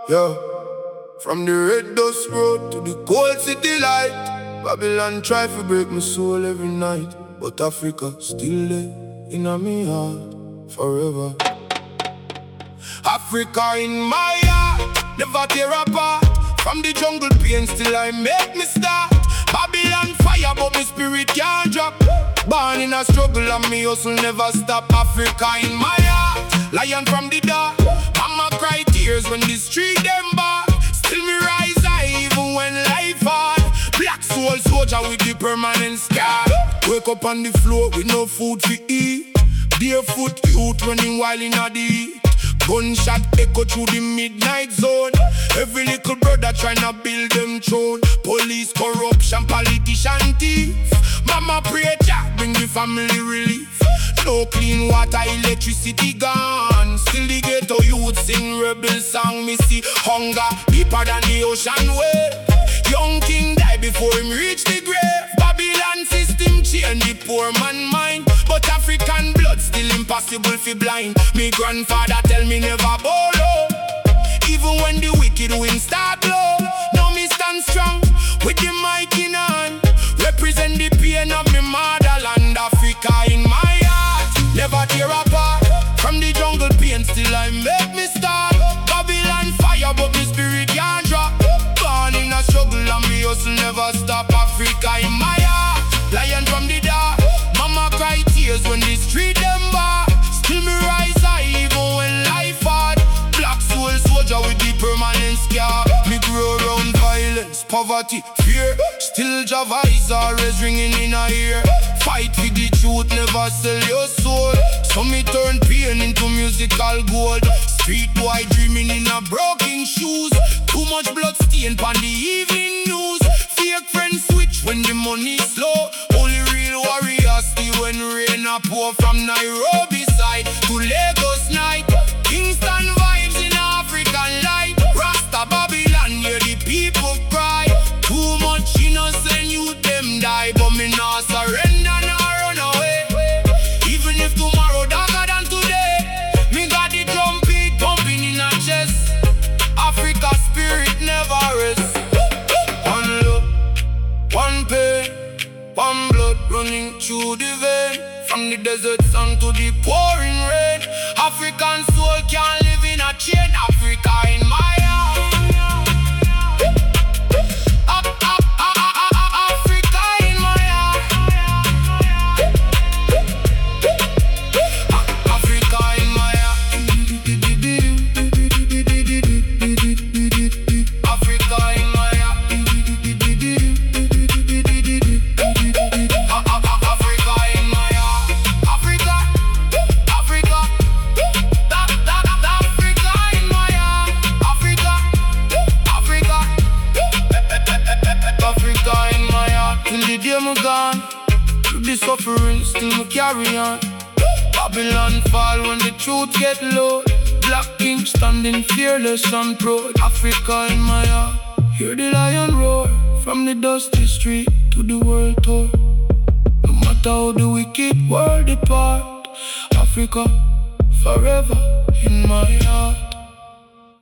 Yeah, from the red dust road to the cold city light, Babylon try to break my soul every night, but Africa still there in me heart forever. Africa in my heart, never tear apart. From the jungle pain still I make me start. Babylon fire but my spirit can't drop. Born in a struggle and me hustle never stop. Africa in my heart, lion from the dark. Mama cry tears when the street them bar. Still me rise high even when life hard. Black soul soldier with the permanent scar. Wake up on the floor with no food to eat. Barefoot youth running wild in a deep. Gunshot echo through the midnight zone. Every little brother tryna build them throne. Police corruption, politician thief. Mama pray Jah bring the family relief. No clean water, electricity gone. Still the ghetto youth sing rebel song. Me see hunger deeper than the ocean wave. Young king die before him reach the grave. Babylon system change the poor man mind, but African blood still impossible fi blind. Me grandfather tell me never bow low, even when the wicked wind start blow. Now me stand strong with the mic in hand, represent the pain of me motherland. Africa in my heart, never tear apart. From the jungle pain still I make me start. Babylon fire but me spirit can't drop. Born in a struggle and me hustle never stop. Africa in my heart, lion from the dark. Mama cry tears when the street them bar. Still me rise high even when life hard. Black soul soldier with the permanent scar. Me grow around violence, poverty, fear. Still Jah voice always ringing in a ear. Fight for the truth, never sell your soul. So me turn pain into musical gold. Street boy dreaming in a broken shoes. Too much blood stain pon the evening news. Fake friends switch when the money slow. Only real warriors see when rain a pour. From Nairobi side to Lagos night. Kingston vibes in African light. Rasta Babylon hear the people cry. Too much innocent youth them die, but me nah surrender nor run away. Even if tomorrow darker than today, me got the drum beat pumping in a chest. Africa spirit never rests. One love, one pain, one blood running through the vein. From the desert sun to the pouring rain. African soul can't live in a chain. Africa in my heart. Africa in my heart. Africa in my heart. Africa in my heart. I'm gone, through the suffering still me carry on. Babylon fall when the truth get low. Black king standing fearless and proud. Africa in my heart, hear the lion roar. From the dusty street to the world tour. No matter how the wicked world depart, Africa forever in my heart.